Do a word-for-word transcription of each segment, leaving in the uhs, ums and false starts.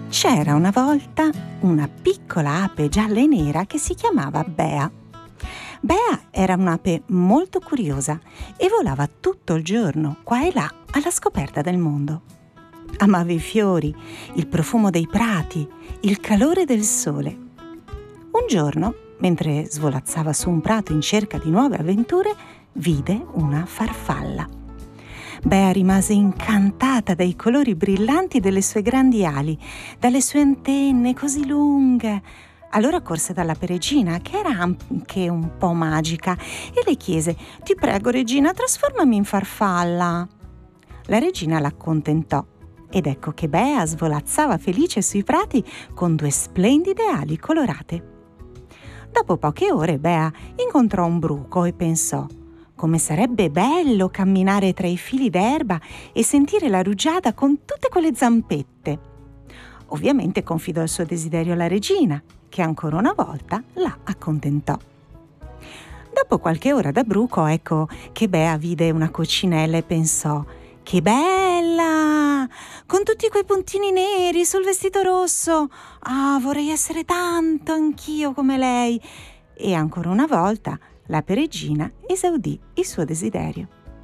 C'era una volta una piccola ape gialla e nera che si chiamava Bea. Bea era un'ape molto curiosa e volava tutto il giorno, qua e là, alla scoperta del mondo. Amava i fiori, il profumo dei prati, il calore del sole. Un giorno, mentre svolazzava su un prato in cerca di nuove avventure, vide una farfalla. Bea rimase incantata dai colori brillanti delle sue grandi ali, dalle sue antenne così lunghe. Allora corse dall'ape regina, che era anche un po' magica, e le chiese: «Ti prego, regina, trasformami in farfalla». La regina l'accontentò ed ecco che Bea svolazzava felice sui prati con due splendide ali colorate. Dopo poche ore Bea incontrò un bruco e pensò: come sarebbe bello camminare tra i fili d'erba e sentire la rugiada con tutte quelle zampette. Ovviamente confidò il suo desiderio alla regina, che ancora una volta la accontentò. Dopo qualche ora da bruco, ecco che Bea vide una coccinella e pensò: che bella! Con tutti quei puntini neri sul vestito rosso! Ah, vorrei essere tanto anch'io come lei! E ancora una volta l'ape regina esaudì il suo desiderio.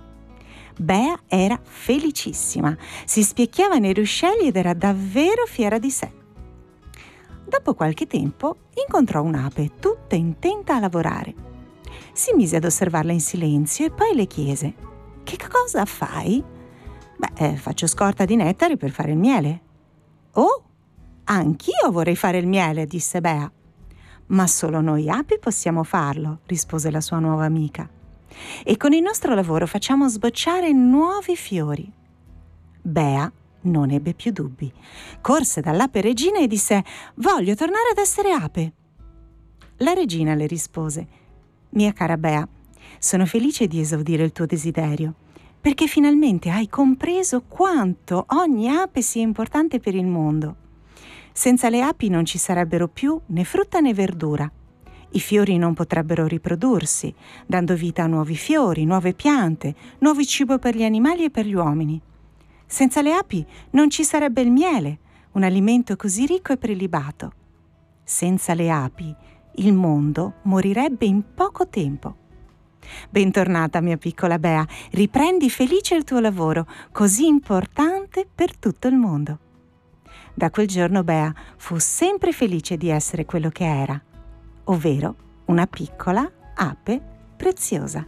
Bea era felicissima, si specchiava nei ruscelli ed era davvero fiera di sé. Dopo qualche tempo incontrò un'ape tutta intenta a lavorare. Si mise ad osservarla in silenzio e poi le chiese: «Che cosa fai?» «Beh, eh, faccio scorta di nettare per fare il miele». «Oh, anch'io vorrei fare il miele», disse Bea. «Ma solo noi api possiamo farlo», rispose la sua nuova amica. «E con il nostro lavoro facciamo sbocciare nuovi fiori». Bea non ebbe più dubbi. Corse dall'ape regina e disse: «Voglio tornare ad essere ape». La regina le rispose: «Mia cara Bea, sono felice di esaudire il tuo desiderio, perché finalmente hai compreso quanto ogni ape sia importante per il mondo. Senza le api non ci sarebbero più né frutta né verdura. I fiori non potrebbero riprodursi, dando vita a nuovi fiori, nuove piante, nuovo cibo per gli animali e per gli uomini. Senza le api non ci sarebbe il miele, un alimento così ricco e prelibato. Senza le api il mondo morirebbe in poco tempo. Bentornata, mia piccola Bea, riprendi felice il tuo lavoro, così importante per tutto il mondo». Da quel giorno Bea fu sempre felice di essere quello che era, ovvero una piccola ape preziosa.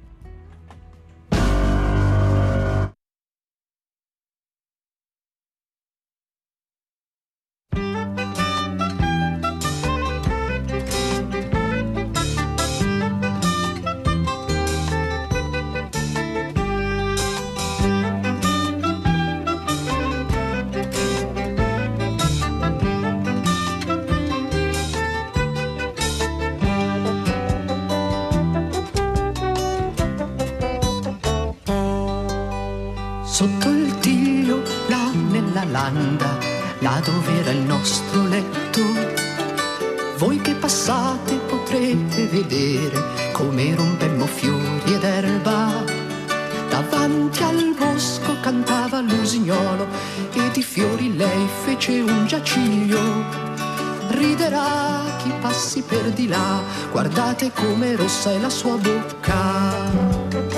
Sotto il tiglio, là nella landa, là dove era il nostro letto, voi che passate potrete vedere come rompemmo fiori ed erba. Davanti al bosco cantava l'usignolo e di fiori lei fece un giaciglio. Riderà chi passi per di là, guardate come rossa è la sua bocca.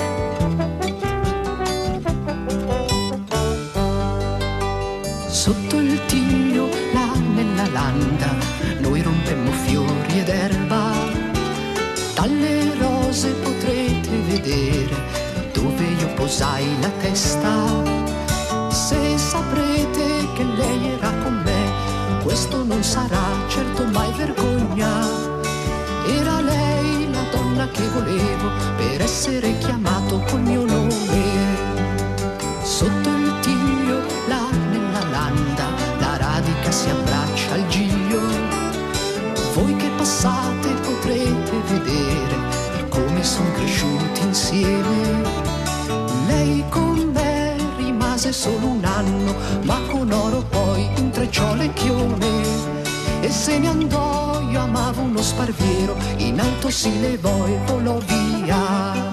Sotto il tiglio, là nella landa, noi rompemmo fiori ed erba. Dalle rose potrete vedere dove io posai la testa. Se saprete che lei era con me, questo non sarà certo mai vergogna. Era lei la donna che volevo per essere chiamato col mio nome. Sotto il tiglio, là nella landa, la radica si abbraccia al giglio. Voi che passate potrete vedere come son cresciuti insieme. Lei con me rimase solo un anno, ma con oro poi intrecciò le chiome. E se ne andò, io amavo uno sparviero, in alto si levò e volò via.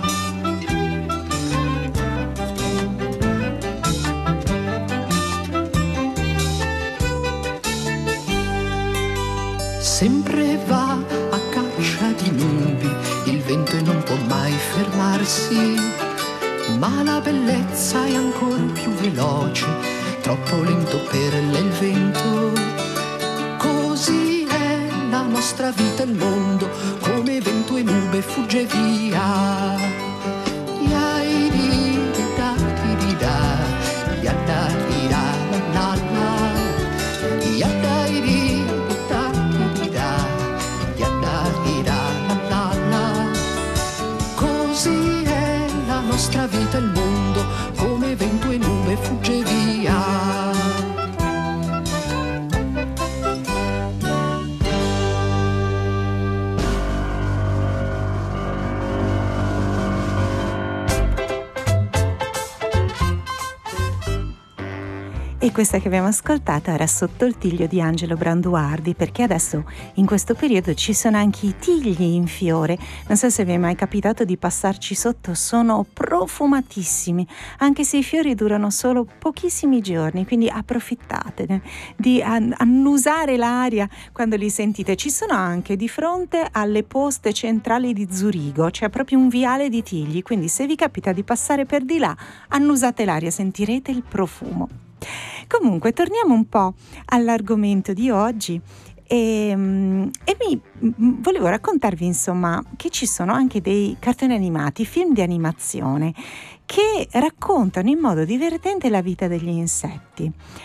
sempre va a caccia di nubi, il vento e non può mai fermarsi, ma la bellezza è ancora più veloce, troppo lento per lei il vento. Così è la nostra vita, il mondo, come vento e nube fugge via. Così è la nostra vita, il mondo, come vento e nube fugge via. E questa che abbiamo ascoltato era Sotto il tiglio di Angelo Branduardi, perché adesso in questo periodo ci sono anche i tigli in fiore. Non so se vi è mai capitato di passarci sotto, sono profumatissimi, anche se i fiori durano solo pochissimi giorni, quindi approfittatene di annusare l'aria quando li sentite. Ci sono anche di fronte alle poste centrali di Zurigo, c'è proprio un viale di tigli, quindi se vi capita di passare per di là, annusate l'aria, sentirete il profumo. Comunque torniamo un po' all'argomento di oggi e, e mi volevo raccontarvi insomma che ci sono anche dei cartoni animati, film di animazione che raccontano in modo divertente la vita degli insetti.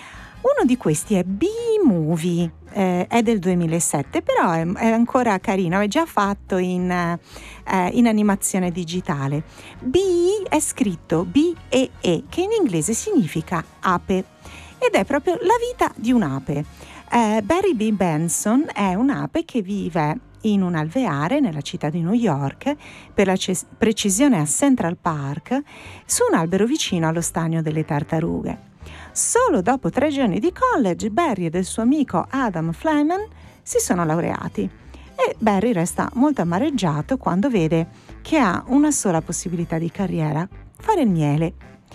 Uno di questi è B-Movie, eh, è del duemilasette, però è, è ancora carino, è già fatto in, eh, in animazione digitale. B è scritto B E E, che in inglese significa ape, ed è proprio la vita di un'ape. Eh, Barry B. Benson è un'ape che vive in un alveare nella città di New York, per la ce- precisione a Central Park, su un albero vicino allo stagno delle tartarughe. Solo dopo tre giorni di college, Barry ed il suo amico Adam Flyman si sono laureati e Barry resta molto amareggiato quando vede che ha una sola possibilità di carriera: fare il miele.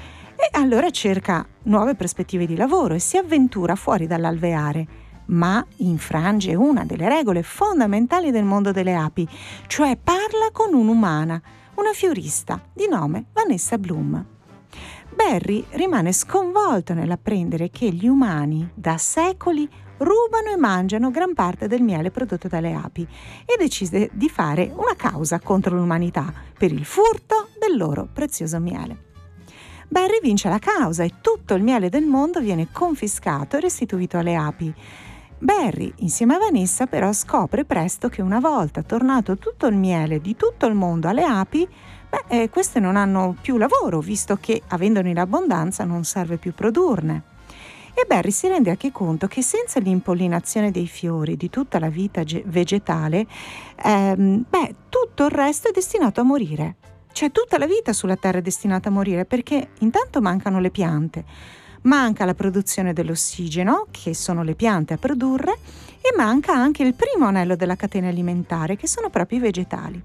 E allora cerca nuove prospettive di lavoro e si avventura fuori dall'alveare, ma infrange una delle regole fondamentali del mondo delle api, cioè parla con un'umana, una fiorista di nome Vanessa Bloom. Barry rimane sconvolto nell'apprendere che gli umani da secoli rubano e mangiano gran parte del miele prodotto dalle api e decide di fare una causa contro l'umanità per il furto del loro prezioso miele. Barry vince la causa e tutto il miele del mondo viene confiscato e restituito alle api. Barry, insieme a Vanessa, però scopre presto che una volta tornato tutto il miele di tutto il mondo alle api, beh, eh, queste non hanno più lavoro, visto che, avendone in abbondanza, non serve più produrne. E Barry si rende anche conto che senza l'impollinazione dei fiori, di tutta la vita ge- vegetale, ehm, beh, tutto il resto è destinato a morire. Cioè tutta la vita sulla Terra è destinata a morire, perché intanto mancano le piante, manca la produzione dell'ossigeno, che sono le piante a produrre, e manca anche il primo anello della catena alimentare, che sono proprio i vegetali.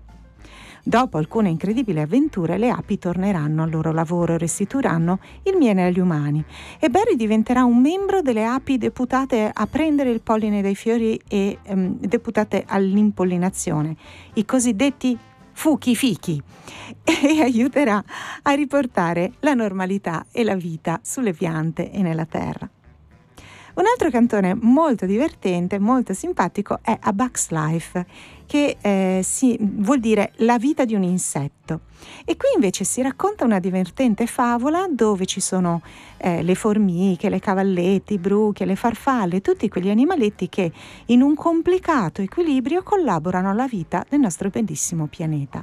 Dopo alcune incredibili avventure, le api torneranno al loro lavoro e restituiranno il miele agli umani, e Barry diventerà un membro delle api deputate a prendere il polline dai fiori e ehm, deputate all'impollinazione, i cosiddetti fuchi fichi, e aiuterà a riportare la normalità e la vita sulle piante e nella terra. Un altro cantone molto divertente, molto simpatico è A Bug's Life, che eh, si, vuol dire la vita di un insetto. E qui invece si racconta una divertente favola dove ci sono eh, le formiche, le cavallette, i bruchi, le farfalle, tutti quegli animaletti che in un complicato equilibrio collaborano alla vita del nostro bellissimo pianeta.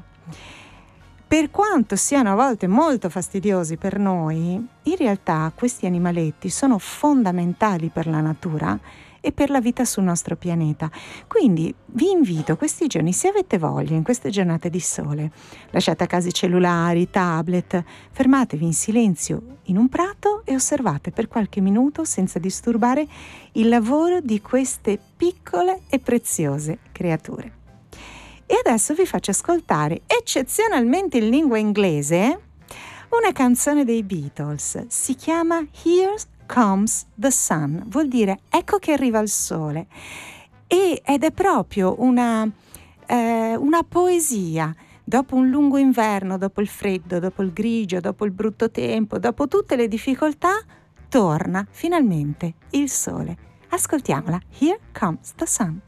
Per quanto siano a volte molto fastidiosi per noi, in realtà questi animaletti sono fondamentali per la natura e per la vita sul nostro pianeta. Quindi vi invito questi giorni, se avete voglia, in queste giornate di sole, lasciate a casa i cellulari, i tablet, fermatevi in silenzio in un prato e osservate per qualche minuto, senza disturbare, il lavoro di queste piccole e preziose creature. E adesso vi faccio ascoltare, eccezionalmente in lingua inglese, una canzone dei Beatles. Si chiama Here Comes the Sun, vuol dire ecco che arriva il sole. e, ed è proprio una, eh, una poesia. Dopo un lungo inverno, dopo il freddo, dopo il grigio, dopo il brutto tempo, dopo tutte le difficoltà, torna finalmente il sole. Ascoltiamola. Here Comes the Sun.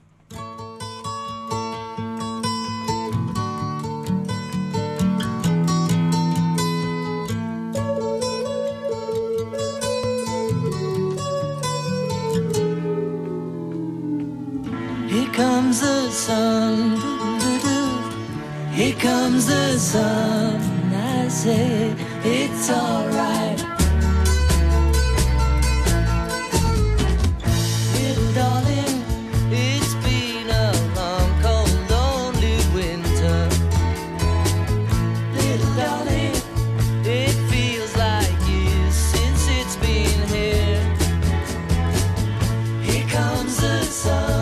Here comes the sun, doo-doo-doo. Here comes the sun, I say it's alright. Little darling, it's been a long, cold, lonely winter. Little darling, it feels like years since it's been here. Here comes the sun.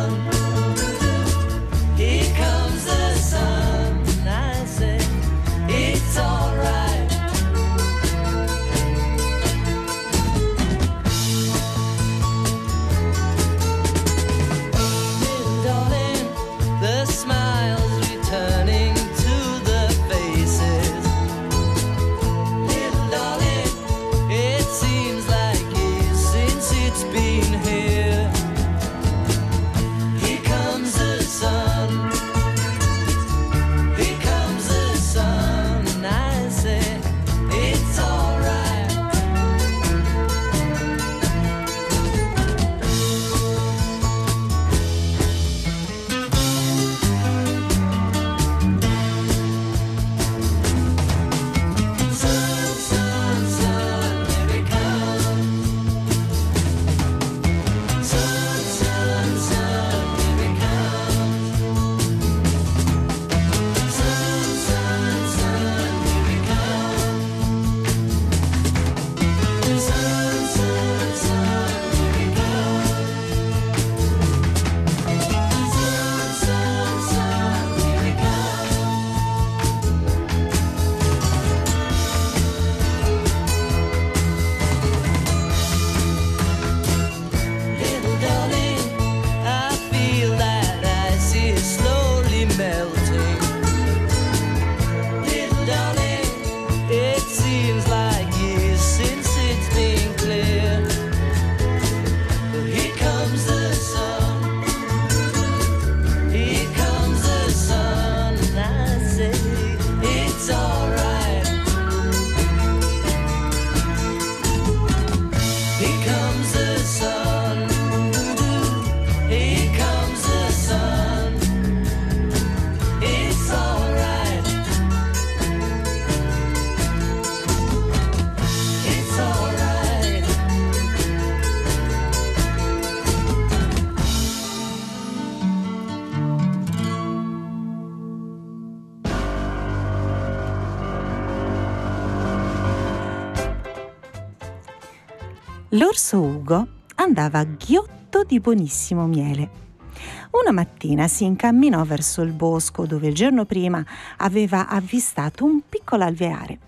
L'orso Ugo andava ghiotto di buonissimo miele. Una mattina si incamminò verso il bosco dove il giorno prima aveva avvistato un piccolo alveare.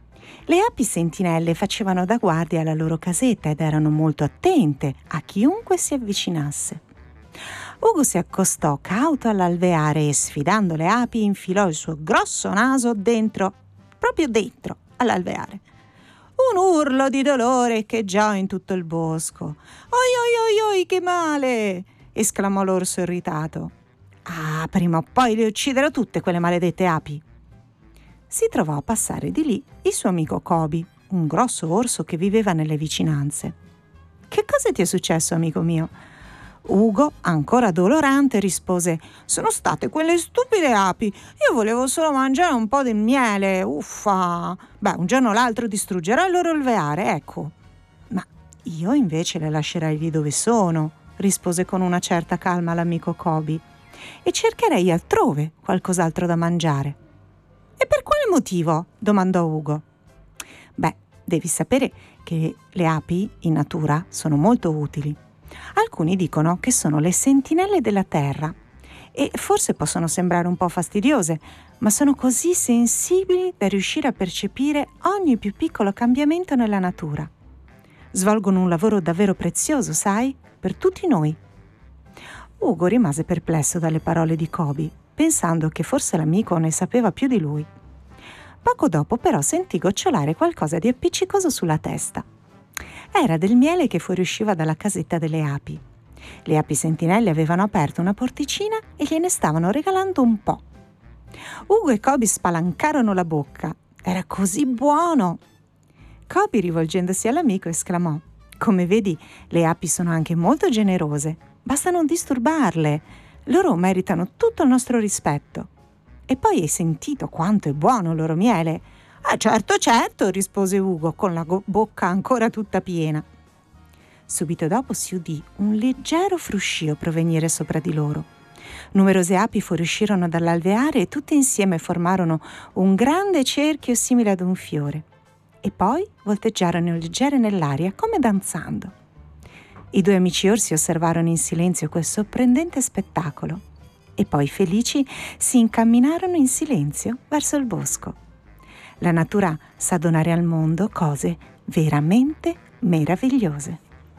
Le api sentinelle facevano da guardia alla loro casetta ed erano molto attente a chiunque si avvicinasse. Ugo si accostò cauto all'alveare e, sfidando le api, infilò il suo grosso naso dentro, proprio dentro all'alveare. Un urlo di dolore echeggiò in tutto il bosco. «Oi, oi, oi, oi, che male!» esclamò l'orso irritato. «Ah, prima o poi le ucciderò tutte quelle maledette api!» Si trovò a passare di lì il suo amico Kobi, un grosso orso che viveva nelle vicinanze. «Che cosa ti è successo, amico mio?» Ugo, ancora dolorante, rispose: «Sono state quelle stupide api. Io volevo solo mangiare un po' di miele. Uffa! Beh, un giorno o l'altro distruggerò il loro alveare, ecco». «Ma io invece le lascerei lì dove sono», rispose con una certa calma l'amico Kobi, «e cercherei altrove qualcos'altro da mangiare». «E per quale motivo?» domandò Ugo. «Beh, devi sapere che le api in natura sono molto utili. Alcuni dicono che sono le sentinelle della terra e forse possono sembrare un po' fastidiose, ma sono così sensibili da riuscire a percepire ogni più piccolo cambiamento nella natura. Svolgono un lavoro davvero prezioso, sai, per tutti noi». Ugo rimase perplesso dalle parole di Koby, pensando che forse l'amico ne sapeva più di lui. Poco dopo però sentì gocciolare qualcosa di appiccicoso sulla testa. Era del miele che fuoriusciva dalla casetta delle api. Le api sentinelle avevano aperto una porticina e gliene stavano regalando un po'. Ugo e Koby spalancarono la bocca. Era così buono! Koby, rivolgendosi all'amico, esclamò: «Come vedi, le api sono anche molto generose. Basta non disturbarle. Loro meritano tutto il nostro rispetto. E poi hai sentito quanto è buono il loro miele?» «Ah, certo, certo», rispose Ugo, con la go- bocca ancora tutta piena. Subito dopo si udì un leggero fruscio provenire sopra di loro. Numerose api fuoriuscirono dall'alveare e tutte insieme formarono un grande cerchio simile ad un fiore. E poi volteggiarono leggere nell'aria come danzando. I due amici orsi osservarono in silenzio quel sorprendente spettacolo e poi felici si incamminarono in silenzio verso il bosco. La natura sa donare al mondo cose veramente meravigliose.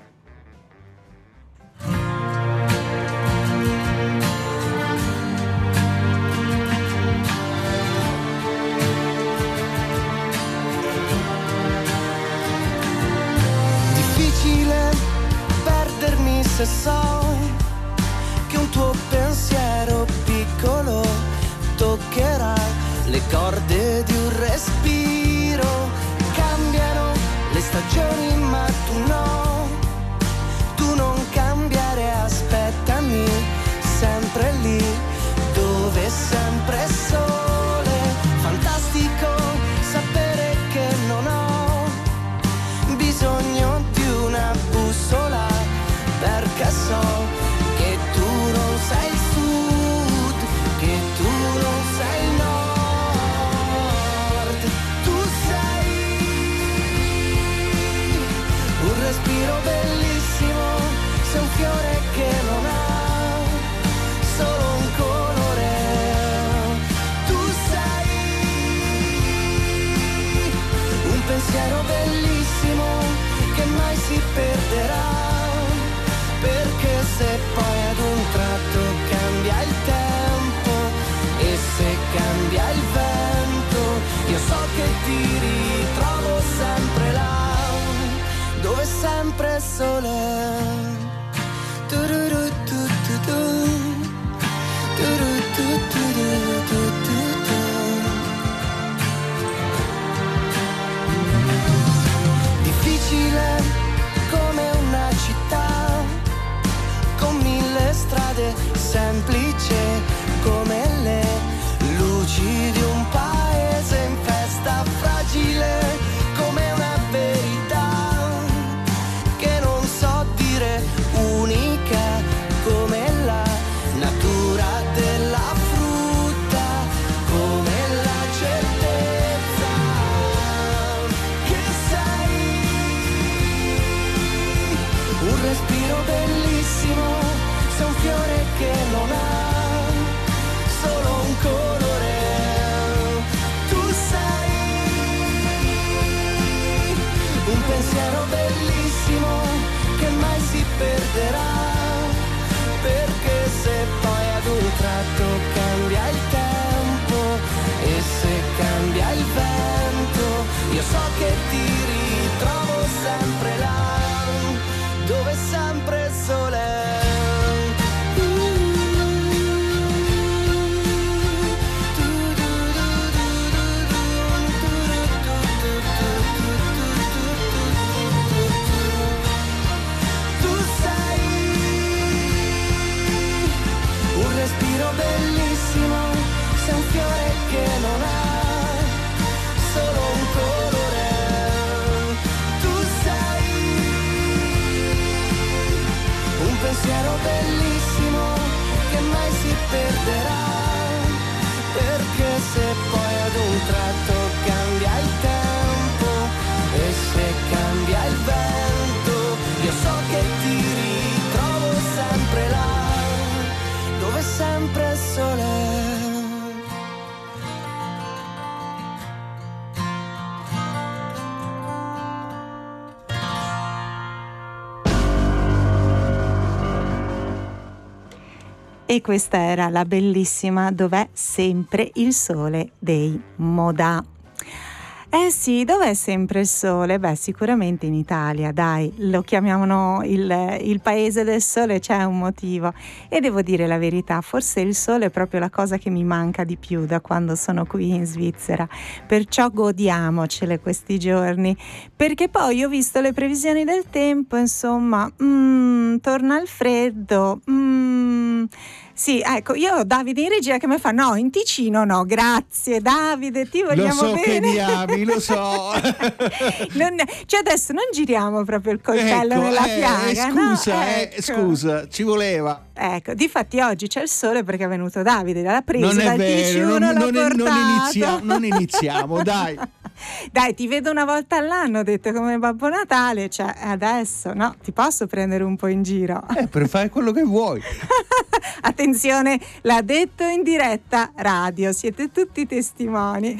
Se so che un tuo pensiero piccolo toccherà le corde di un respiro, cambiano le stagioni ma tu no, tu non cambiare, aspettami sempre lì dove sempre sole, fantastico sapere che non ho bisogno di una bussola, perché so che tu non sei il sud, che tu non sei il nord, tu sei un respiro bellissimo, sei un fiore che non ha solo un colore, tu sei un pensiero bellissimo che mai si perderà. Perché se poi ad un tratto cambia il tempo e se cambia il vento, io so che ti ritrovo sempre là, dove sempre è sole. Tu-ru-ru-tu-tu-tu. Tu-ru-tu-tu-tu-tu-tu. Difficile come una città, strade semplice come le luci di un paese in festa, fragile come una verità che non so dire, unica come la natura della frutta, come la certezza che sei un respiro bellissimo, sei un fiore che non ha solo un colore, tu sei un pensiero bellissimo che mai si perderà, perché se poi ad un tratto cambia il tempo e se cambia il vento, io so che ti ritrovo sempre là, dove sempre è sole. Respiro bellissimo, sei un fiore che non ha solo un colore, tu sei un pensiero bellissimo che mai si perderà, perché se poi ad un tratto cambia il tempo e se cambia il vento, io so che ti ritrovo sempre là, dove sempre è sole. E questa era la bellissima Dov'è sempre il sole dei Modà. Eh sì, dov'è sempre il sole? Beh, sicuramente in Italia, dai, lo chiamiamo il, il paese del sole, c'è un motivo. E devo dire la verità, forse il sole è proprio la cosa che mi manca di più da quando sono qui in Svizzera. Perciò godiamocele questi giorni, perché poi ho visto le previsioni del tempo, insomma, mm, torna il freddo, mm, sì, ecco, io ho Davide in regia che mi fa no, in Ticino no, grazie Davide, ti vogliamo lo so bene. Che mi ami, lo so. non, cioè adesso non giriamo proprio il coltello ecco, nella eh, piaga, scusa, no? eh, Ecco. scusa, ci voleva. Ecco, difatti oggi c'è il sole perché è venuto Davide, l'ha preso non è dal vero, Ticino, non, l'ha non, portato. non, iniziamo, non iniziamo, dai. Dai, ti vedo una volta all'anno, ho detto, come Babbo Natale, cioè adesso no, ti posso prendere un po' in giro. Eh, per fare quello che vuoi. Attenzione, l'ha detto in diretta radio, siete tutti testimoni.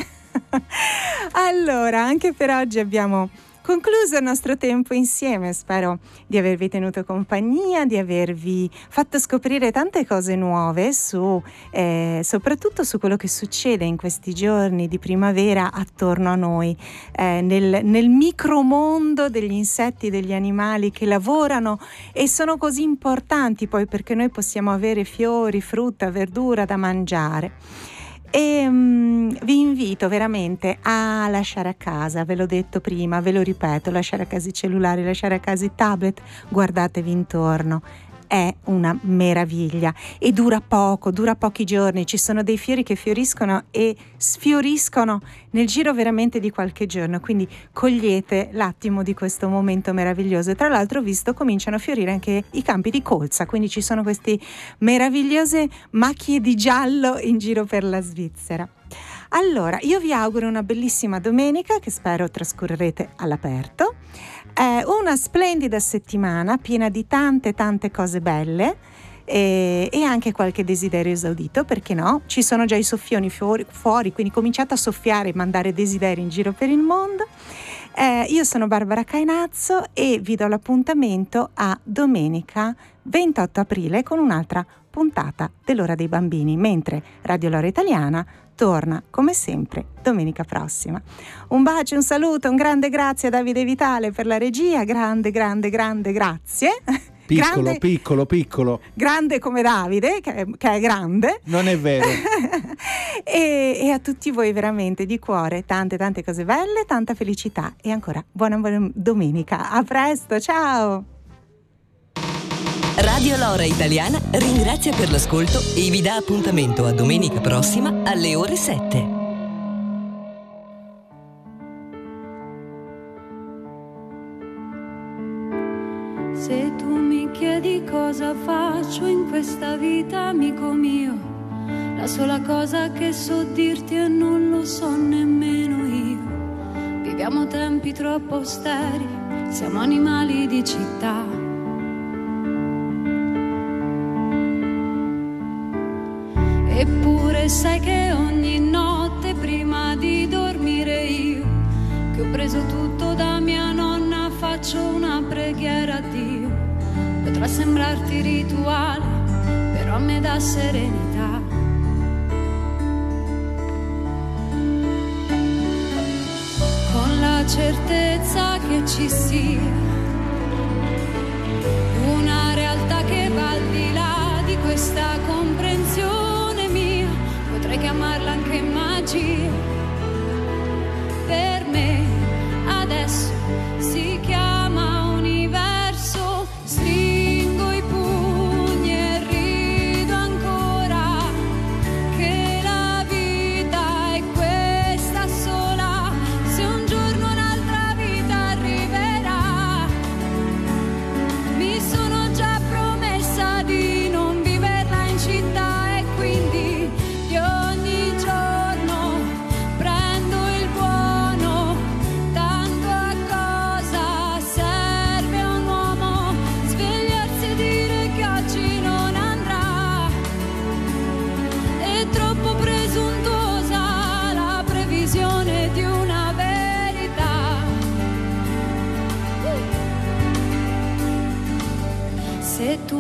Allora, anche per oggi abbiamo concluso il nostro tempo insieme, spero di avervi tenuto compagnia, di avervi fatto scoprire tante cose nuove su, eh, soprattutto su quello che succede in questi giorni di primavera attorno a noi, eh, nel, nel micromondo degli insetti, degli animali che lavorano e sono così importanti poi perché noi possiamo avere fiori, frutta, verdura da mangiare. E um, vi invito veramente a lasciare a casa, ve l'ho detto prima, ve lo ripeto, lasciare a casa i cellulari, lasciare a casa i tablet, guardatevi intorno. È una meraviglia e dura poco, dura pochi giorni, ci sono dei fiori che fioriscono e sfioriscono nel giro veramente di qualche giorno, quindi cogliete l'attimo di questo momento meraviglioso. E tra l'altro ho visto cominciano a fiorire anche i campi di colza, quindi ci sono queste meravigliose macchie di giallo in giro per la Svizzera. Allora, io vi auguro una bellissima domenica che spero trascorrerete all'aperto, eh, una splendida settimana piena di tante tante cose belle e, e anche qualche desiderio esaudito, perché no? Ci sono già i soffioni fuori, fuori quindi cominciate a soffiare e mandare desideri in giro per il mondo. Eh, io sono Barbara Cainazzo e vi do l'appuntamento a domenica ventotto aprile con un'altra puntata dell'Ora dei Bambini, mentre Radio L'Ora Italiana torna come sempre domenica prossima. Un bacio, un saluto, un grande grazie a Davide Vitale per la regia, grande grande grande grazie. Piccolo, grande, piccolo, piccolo. Grande come Davide, che è, che è grande. Non è vero. e, e a tutti voi veramente di cuore tante tante cose belle, tanta felicità e ancora buona, buona domenica. A presto, ciao! Radio L'Ora Italiana ringrazia per l'ascolto e vi dà appuntamento a domenica prossima alle ore sette. Se tu mi chiedi cosa faccio in questa vita, amico mio, la sola cosa che so dirti e non lo so nemmeno io. Viviamo tempi troppo austeri, siamo animali di città. Eppure sai che ogni notte prima di dormire io, che ho preso tutto da mia nonna, faccio una preghiera a Dio. Potrà sembrarti rituale, però a me dà serenità. Con la certezza che ci sia una realtà che va al di là di questa comprensione, potrei chiamarla anche magia. Per me adesso si chiama universo. Stringo i pugni e rido ancora, che la vita è questa sola. Se un giorno un'altra vita arriverà, mi sono già pronta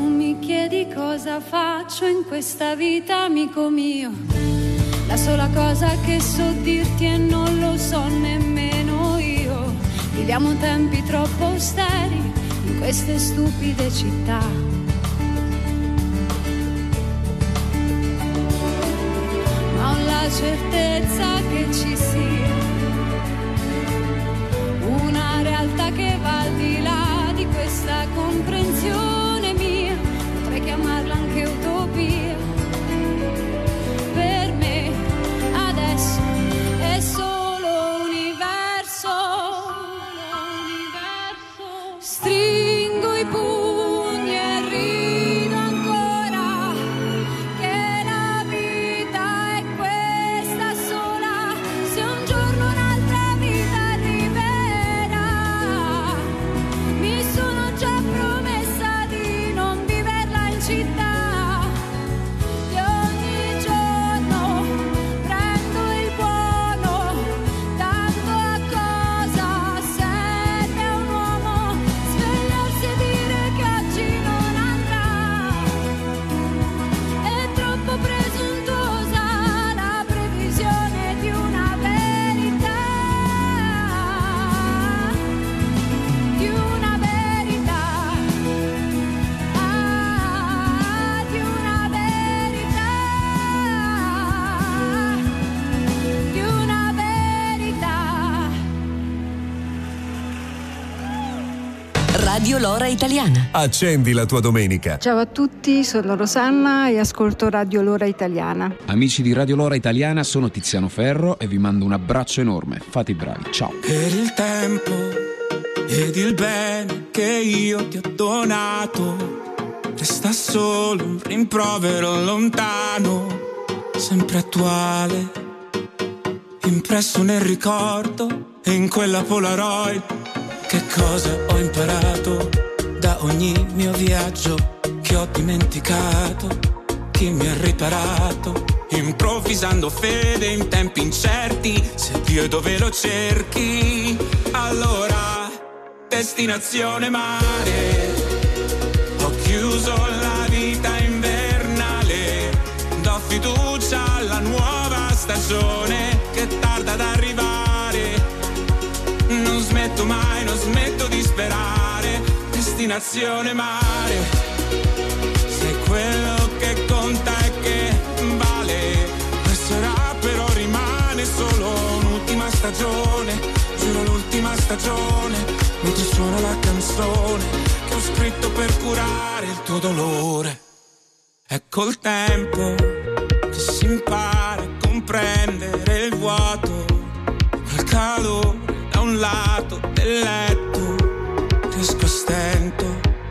mi chiedi cosa faccio in questa vita, amico mio, la sola cosa che so dirti e non lo so nemmeno io. Viviamo tempi troppo austeri in queste stupide città. Ma ho la certezza che ci sia una realtà che va al di là di questa comprensione mia. Potrei chiamarla anche utopia. Per me adesso è solo universo. Stringo i pugni e rido ancora che la vita è questa sola. Se un giorno un'altra vita arriverà, mi sono già promessa di non viverla in città. Di ogni giorno prendo il buono, tanto a cosa serve un uomo svegliarsi e dire che oggi non andrà. È troppo presuntuosa la previsione di una verità, di una verità, ah, di una verità, di una verità. Radio Lora Italiana. Accendi la tua domenica. Ciao a tutti, sono Rosanna e ascolto Radio Lora Italiana. Amici di Radio Lora Italiana, sono Tiziano Ferro e vi mando un abbraccio enorme. Fate i bravi, ciao. Per il tempo ed il bene che io ti ho donato, resta solo un rimprovero lontano, sempre attuale, impresso nel ricordo e in quella Polaroid. Che cosa ho imparato da ogni mio viaggio che ho dimenticato? Chi mi ha riparato? Improvvisando fede in tempi incerti, se Dio è dove lo cerchi, allora destinazione mare. Ho chiuso la vita invernale, do fiducia alla nuova stagione che tarda ad arrivare. Non smetto mai, non smetto di sperare. Destinazione mare. Sei quello che conta e che vale. Resterà però rimane solo un'ultima stagione. Giuro l'ultima stagione. Mentre suona la canzone che ho scritto per curare il tuo dolore. È col tempo che si impara a comprendere il vuoto, quel calore da un lato del letto. Riesco a stento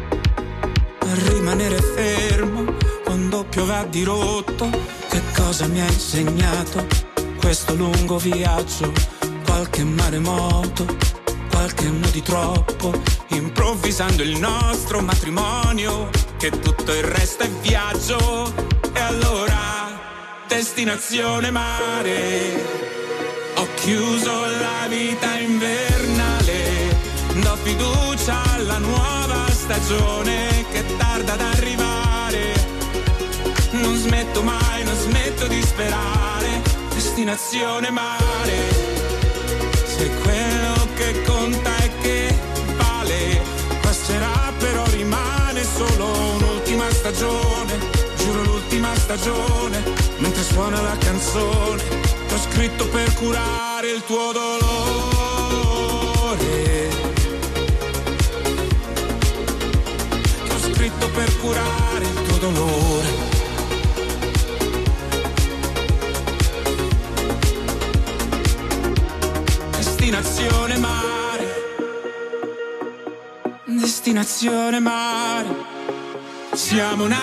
a rimanere fermo quando piove a dirotto. Che cosa mi ha insegnato questo lungo viaggio? Qualche maremoto, qualche anno di troppo, improvvisando il nostro matrimonio, che tutto il resto è viaggio. E allora destinazione mare. Ho chiuso la vita invernale, do fiducia alla nuova stagione che tarda ad arrivare. Non smetto mai, non smetto di sperare. Destinazione mare. Sei quello che conta e che vale. Passerà però rimane solo un'ultima stagione. Giuro l'ultima stagione. Mentre suona la canzone ho scritto per curare il tuo dolore, che ho scritto per curare il tuo dolore. Destinazione mare. Destinazione mare. Siamo una